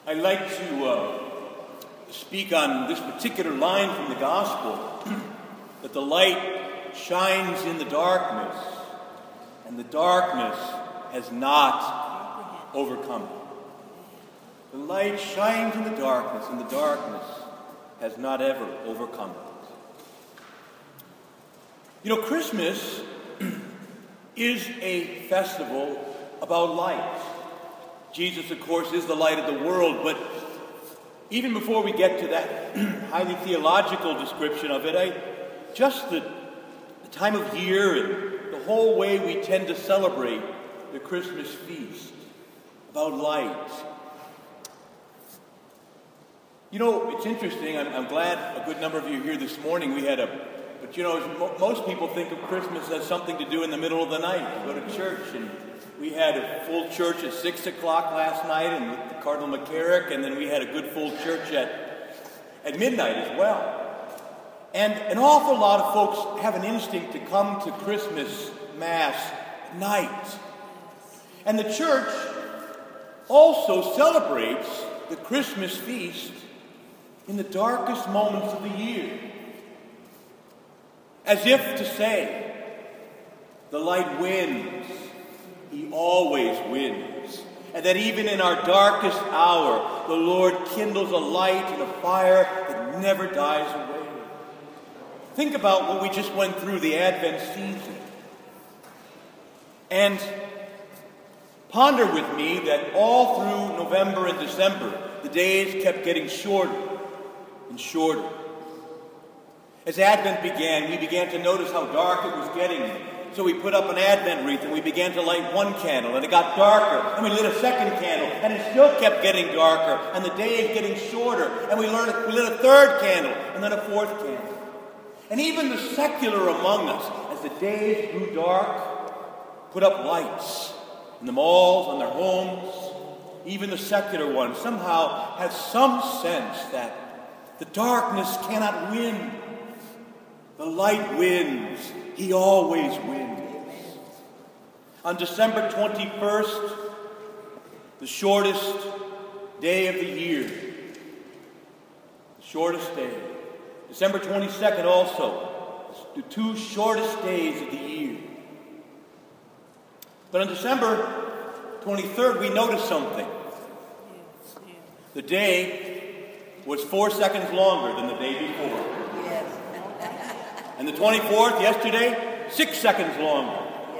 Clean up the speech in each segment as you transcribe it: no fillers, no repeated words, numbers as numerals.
I'd like to speak on this particular line from the Gospel, that the light shines in the darkness, and the darkness has not overcome it. The light shines in the darkness, and the darkness has not ever overcome it. You know, Christmas is a festival about light. Jesus, of course, is the light of the world, but even before we get to that highly theological description of it, just the time of year and the whole way we tend to celebrate the Christmas feast, about light. You know, it's interesting, I'm glad a good number of you are here this morning. But you know, most people think of Christmas as something to do in the middle of the night. You go to church, and we had a full church at 6 o'clock last night and with the Cardinal McCarrick, and then we had a good full church at midnight as well. And an awful lot of folks have an instinct to come to Christmas Mass at night. And the church also celebrates the Christmas feast in the darkest moments of the year. As if to say, the light wins. He always wins. And that even in our darkest hour, the Lord kindles a light and a fire that never dies away. Think about what we just went through, the Advent season. And ponder with me that all through November and December, the days kept getting shorter and shorter. As Advent began, we began to notice how dark it was getting. So we put up an Advent wreath and we began to light one candle, and it got darker. And we lit a second candle, and it still kept getting darker, and the days getting shorter. And we lit a third candle, and then a fourth candle. And even the secular among us, as the days grew dark, put up lights in the malls, on their homes. Even the secular ones somehow had some sense that the darkness cannot win. The light wins. He always wins. On December 21st, the shortest day of the year, the shortest day. December 22nd also, the two shortest days of the year. But on December 23rd, we noticed something. The day was 4 seconds longer than the day before. And the 24th, yesterday, 6 seconds longer.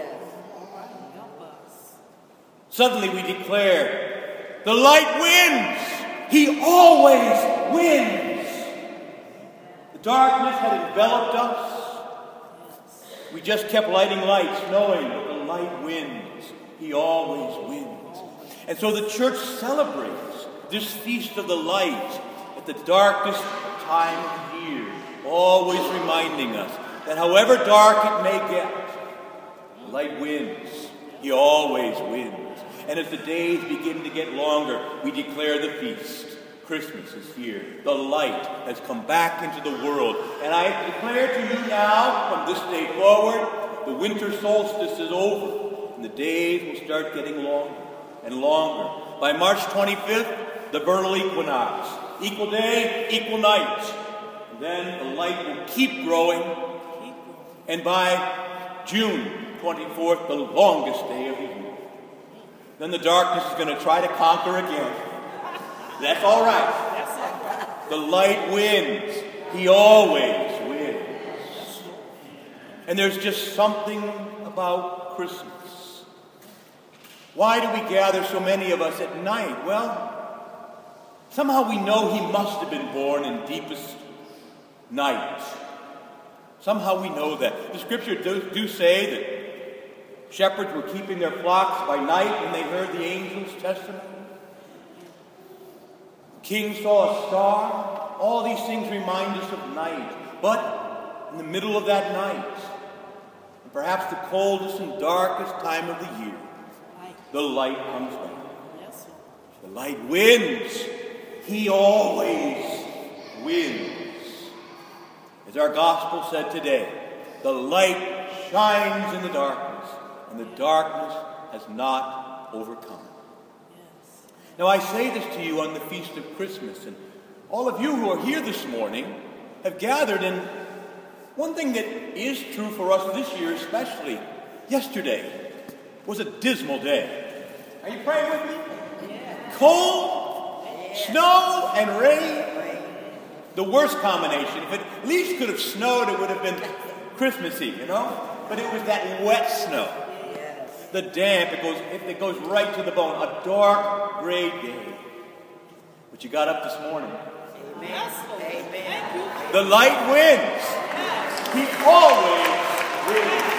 Suddenly we declare, the light wins! He always wins! The darkness had enveloped us. We just kept lighting lights, knowing that the light wins. He always wins. And so the church celebrates this feast of the light at the darkest time of the year, always reminding us that however dark it may get, the light wins. He always wins. And as the days begin to get longer, we declare the feast. Christmas is here. The light has come back into the world. And I declare to you now, from this day forward, the winter solstice is over, and the days will start getting longer and longer. By March 25th, the vernal equinox. Equal day, equal night. And then the light will keep growing. And by June 24th, the longest day of the year. Then the darkness is going to try to conquer again. That's all right. The light wins. He always wins. And there's just something about Christmas. Why do we gather, so many of us, at night? Well, somehow we know he must have been born in deepest night. Somehow we know that. The scriptures do say that shepherds were keeping their flocks by night when they heard the angel's testimony. The king saw a star. All these things remind us of night. But in the middle of that night, and perhaps the coldest and darkest time of the year, the light comes back. The light wins. He always wins. As our gospel said today, the light shines in the darkness, and the darkness has not overcome it. Now I say this to you on the Feast of Christmas, and all of you who are here this morning have gathered in one thing that is true for us this year especially. Yesterday was a dismal day. Are you praying with me? Yeah. Cold, snow, and rain. The worst combination. If it at least could have snowed, it would have been Christmassy, you know? But it was that wet snow. The damp, it goes right to the bone. A dark, gray day. But you got up this morning. Amen. Amen. The light wins. He always wins.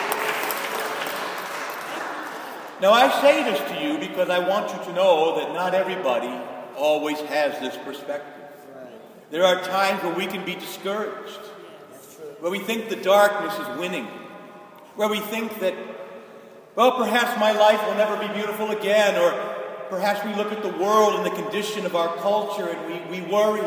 Now I say this to you because I want you to know that not everybody always has this perspective. There are times where we can be discouraged, where we think the darkness is winning, where we think that, well, perhaps my life will never be beautiful again, or perhaps we look at the world and the condition of our culture and we worry.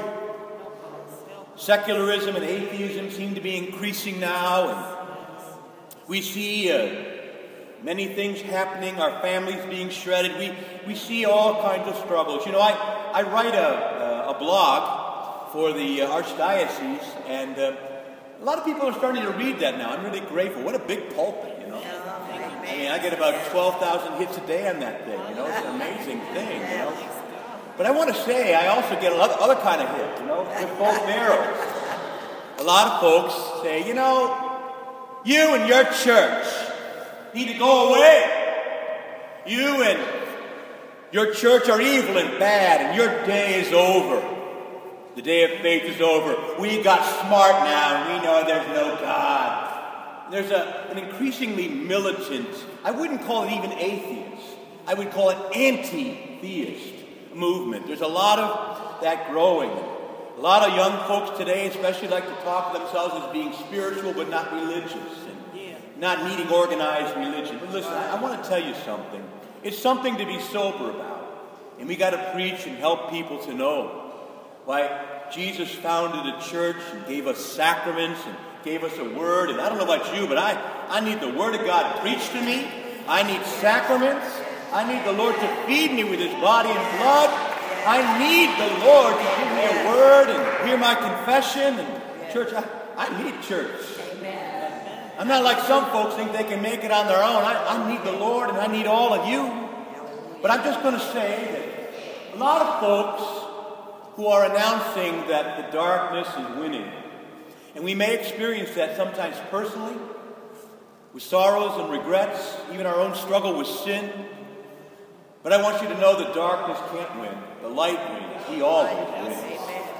Secularism and atheism seem to be increasing now, and we see many things happening, our families being shredded. We see all kinds of struggles. You know, I write a blog for the Archdiocese, and a lot of people are starting to read that now. I'm really grateful. What a big pulpit, you know. I mean, I get about 12,000 hits a day on that thing, you know. It's an amazing thing, you know. But I want to say, I also get other kind of hits, you know, with both barrels. A lot of folks say, you know, you and your church need to go away. You and your church are evil and bad, and your day is over. The day of faith is over. We got smart now, and we know there's no God. There's an increasingly militant, I wouldn't call it even atheist, I would call it anti-theist movement. There's a lot of that growing. A lot of young folks today especially like to talk of themselves as being spiritual but not religious, and not needing organized religion. But listen, I want to tell you something. It's something to be sober about. And we got to preach and help people to know. Why, Jesus founded a church and gave us sacraments and gave us a word. And I don't know about you, but I need the word of God preached to me. I need sacraments. I need the Lord to feed me with his body and blood. I need the Lord to give me a word and hear my confession. And church, I need church. I'm not like some folks think they can make it on their own. I need the Lord, and I need all of you. But I'm just going to say that a lot of folks who are announcing that the darkness is winning, and we may experience that sometimes personally, with sorrows and regrets, even our own struggle with sin. But I want you to know the darkness can't win. The light wins. He always wins.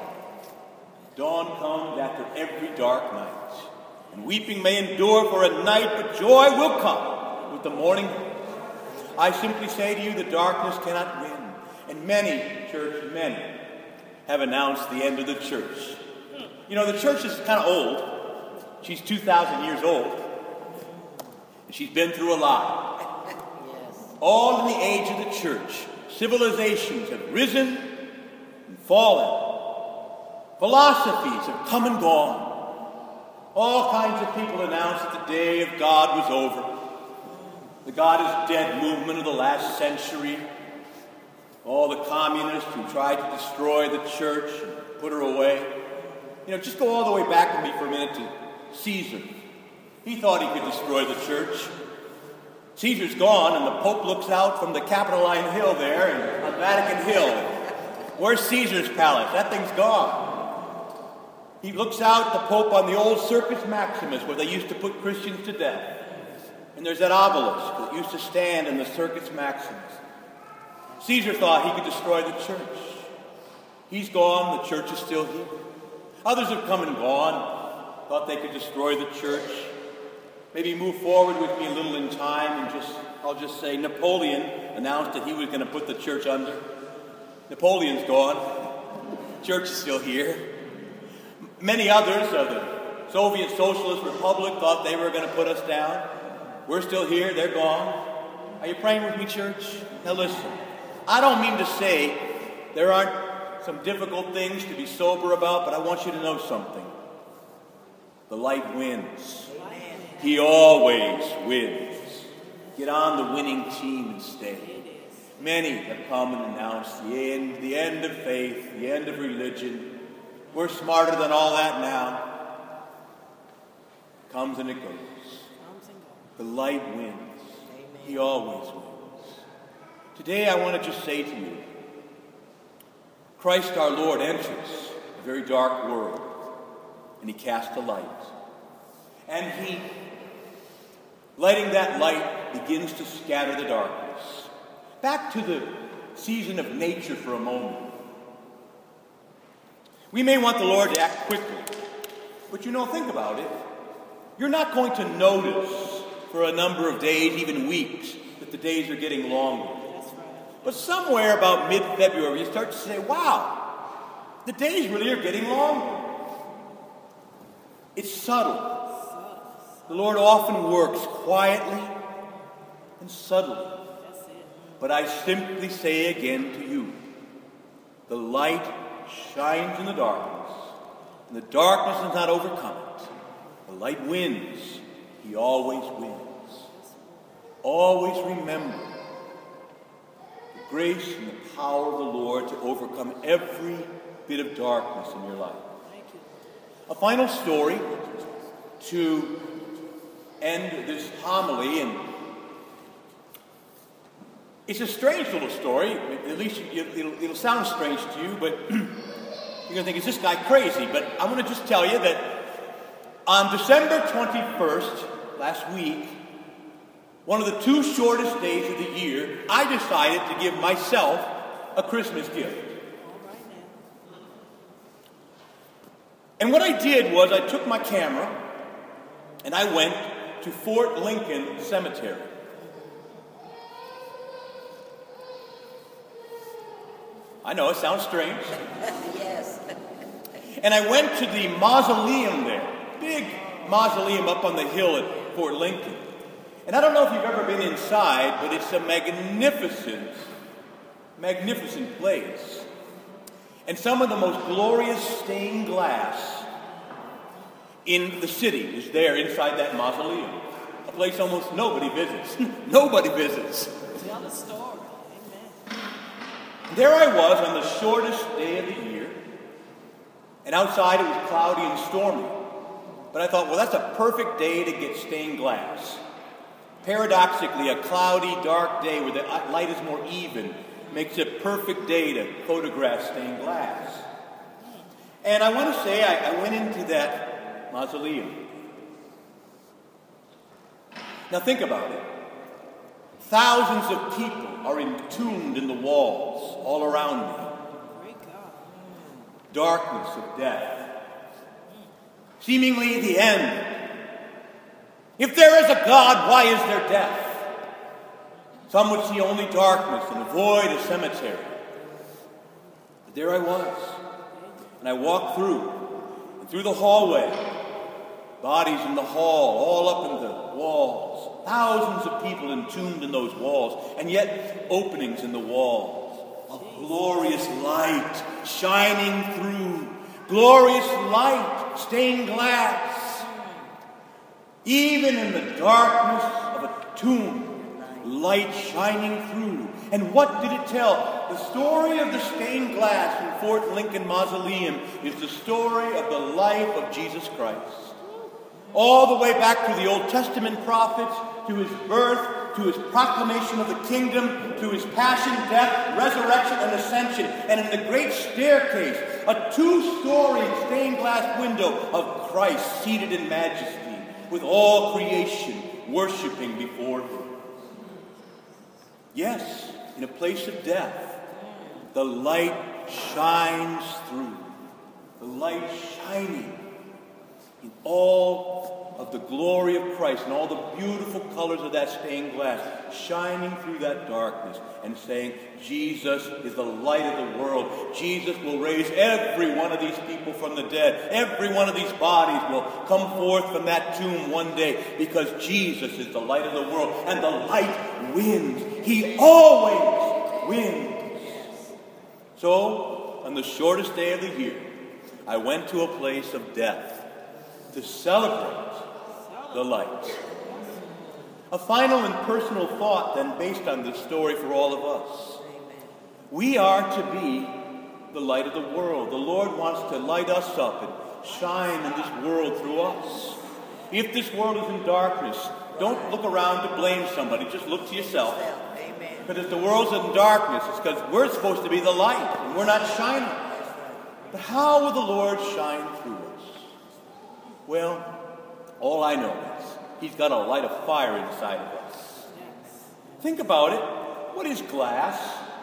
Dawn comes after every dark night. And weeping may endure for a night, but joy will come with the morning. I simply say to you, the darkness cannot win. And many, church, many, have announced the end of the church. You know, the church is kind of old. She's 2,000 years old. And she's been through a lot. All in the age of the church, civilizations have risen and fallen. Philosophies have come and gone. All kinds of people announced that the day of God was over. The God is dead movement of the last century. All the communists who tried to destroy the church and put her away. You know, just go all the way back with me for a minute to Caesar. He thought he could destroy the church. Caesar's gone, and the Pope looks out from the Capitoline Hill there, and on Vatican Hill. Where's Caesar's palace? That thing's gone. He looks out, the Pope, on the old Circus Maximus, where they used to put Christians to death. And there's that obelisk that used to stand in the Circus Maximus. Caesar thought he could destroy the church. He's gone, the church is still here. Others have come and gone, thought they could destroy the church. Maybe move forward with me a little in time, and I'll just say Napoleon announced that he was going to put the church under. Napoleon's gone. The church is still here. Many others of the Soviet Socialist Republic thought they were going to put us down. We're still here, they're gone. Are you praying with me, church? Now listen, I don't mean to say there aren't some difficult things to be sober about, but I want you to know something. The light wins. He always wins. Get on the winning team and stay. Many have come and announced the end of faith, the end of religion. We're smarter than all that now. Comes and it goes. The light wins. He always wins. Today I want to just say to you, Christ our Lord enters a very dark world, and he casts a light. And he, lighting that light, begins to scatter the darkness. Back to the season of nature for a moment. We may want the Lord to act quickly, but think about it. You're not going to notice for a number of days, even weeks, that the days are getting longer. But somewhere about mid-February, you start to say, wow, the days really are getting longer. It's subtle. The Lord often works quietly and subtly. But I simply say again to you, the light shines in the darkness, and the darkness does not overcome it. The light wins. He always wins. Always remember the grace and the power of the Lord to overcome every bit of darkness in your life. A final story to end this homily, and it's a strange little story. At least it'll sound strange to you, but you're going to think, is this guy crazy? But I want to just tell you that on December 21st, last week, one of the 2 shortest days of the year, I decided to give myself a Christmas gift. And what I did was I took my camera and I went to Fort Lincoln Cemetery. I know, it sounds strange. Yes. And I went to the mausoleum there. Big mausoleum up on the hill at Fort Lincoln. And I don't know if you've ever been inside, but it's a magnificent, magnificent place. And some of the most glorious stained glass in the city is there inside that mausoleum. A place almost nobody visits. Nobody visits. Tell the story. Amen. There I was on the shortest day of the year. And outside it was cloudy and stormy. But I thought, well, that's a perfect day to get stained glass. Paradoxically, a cloudy, dark day where the light is more even makes a perfect day to photograph stained glass. And I want to say I went into that mausoleum. Now think about it. Thousands of people are entombed in the walls all around me. Darkness of death. Seemingly the end. If there is a God, why is there death? Some would see only darkness and avoid a cemetery. But there I was. And I walked through. And through the hallway. Bodies in the hall, all up in the walls. Thousands of people entombed in those walls. And yet openings in the walls. A glorious light shining through. Glorious light, stained glass. Even in the darkness of a tomb, light shining through. And what did it tell? The story of the stained glass in Fort Lincoln Mausoleum is the story of the life of Jesus Christ. All the way back to the Old Testament prophets, to his birth, to his proclamation of the kingdom, to his passion, death, resurrection, and ascension. And in the great staircase, a 2-story stained glass window of Christ seated in majesty, with all creation worshiping before him. Yes, in a place of death, the light shines through. The light shining in all of the glory of Christ and all the beautiful colors of that stained glass, shining through that darkness and saying, Jesus is the light of the world. Jesus will raise every one of these people from the dead. Every one of these bodies will come forth from that tomb one day because Jesus is the light of the world and the light wins. He always wins. So, on the shortest day of the year, I went to a place of death to celebrate the light. A final and personal thought then based on this story for all of us. We are to be the light of the world. The Lord wants to light us up and shine in this world through us. If this world is in darkness, don't look around to blame somebody. Just look to yourself. Because if the world's in darkness, it's because we're supposed to be the light and we're not shining. But how will the Lord shine through us? Well, all I know is He's got to light a fire inside of us. Think about it. What is glass?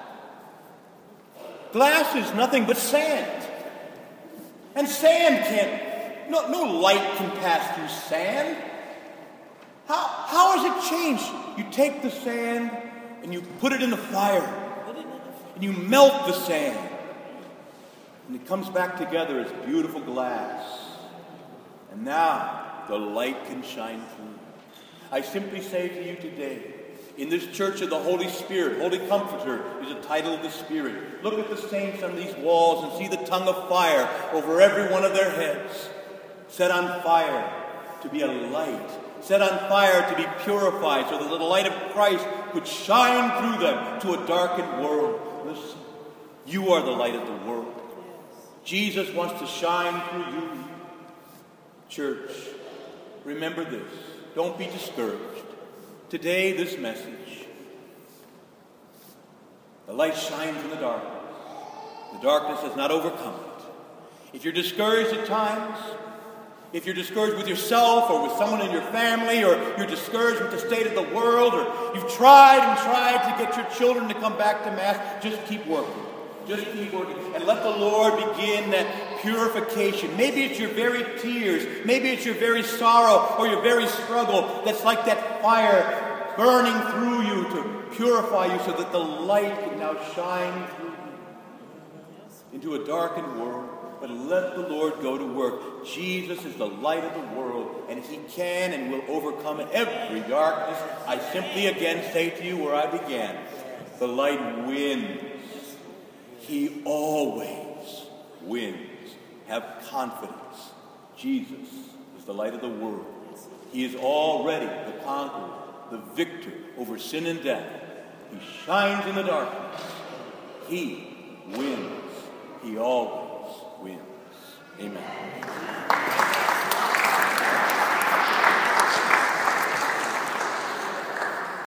Glass is nothing but sand. And sand can't, no light can pass through sand. How has it changed? You take the sand and you put it in the fire. And you melt the sand. And it comes back together as beautiful glass. And now the light can shine through. I simply say to you today, in this Church of the Holy Spirit, Holy Comforter is the title of the Spirit. Look at the saints on these walls and see the tongue of fire over every one of their heads. Set on fire to be a light. Set on fire to be purified so that the light of Christ could shine through them to a darkened world. Listen, you are the light of the world. Jesus wants to shine through you. Church, remember this. Don't be discouraged. Today, this message. The light shines in the darkness. The darkness has not overcome it. If you're discouraged at times, if you're discouraged with yourself or with someone in your family, or you're discouraged with the state of the world, or you've tried and tried to get your children to come back to Mass, just keep working. Just keep working. And let the Lord begin that purification. Maybe it's your very tears. Maybe it's your very sorrow or your very struggle that's like that fire burning through you to purify you so that the light can now shine through you into a darkened world. But let the Lord go to work. Jesus is the light of the world, and He can and will overcome every darkness. I simply again say to you where I began, the light wins. He always wins. Have confidence. Jesus is the light of the world. He is already the conqueror, the victor over sin and death. He shines in the darkness. He wins. He always wins. Amen.